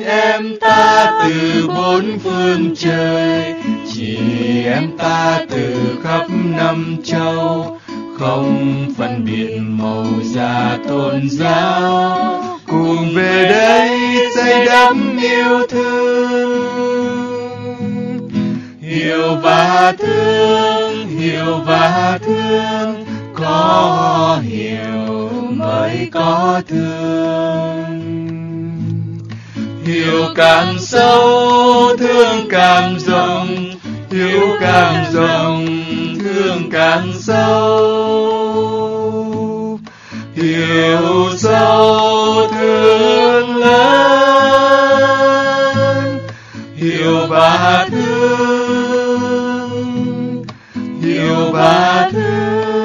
em ta từ bốn phương trời, chị em ta từ khắp năm châu, không phân biệt màu da tôn giáo, cùng về đây xây đắm yêu thương. Hiểu và thương, hiểu và thương, có hiểu mới có thương. Hiểu càng sâu, thương càng rộng, hiểu càng rộng, thương càng sâu. Hiểu sâu, thương lớn, hiểu và thương, hiểu và thương.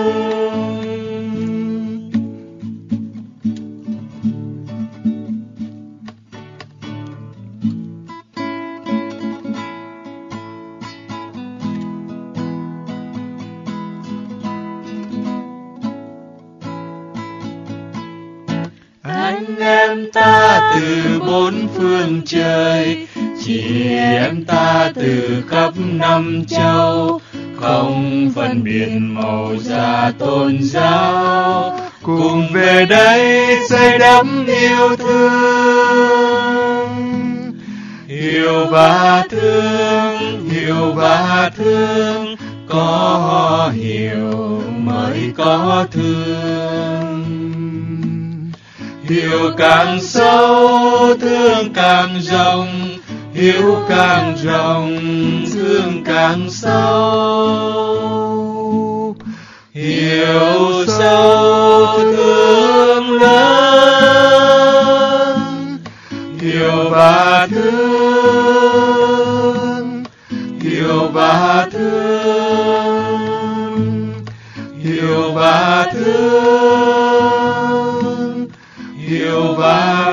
Anh em ta từ bốn phương trời, chị em ta từ khắp năm châu, không phân biệt màu da tôn giáo, cùng về đây xây đắm yêu thương. Hiểu và thương, hiểu và thương, có hiểu mới có thương. Hiểu càng sâu, thương càng rộng, hiểu càng rộng, thương càng sâu. Hiểu sâu, thương lớn, hiểu và thương, hiểu và thương, hiểu và thương, hiểu và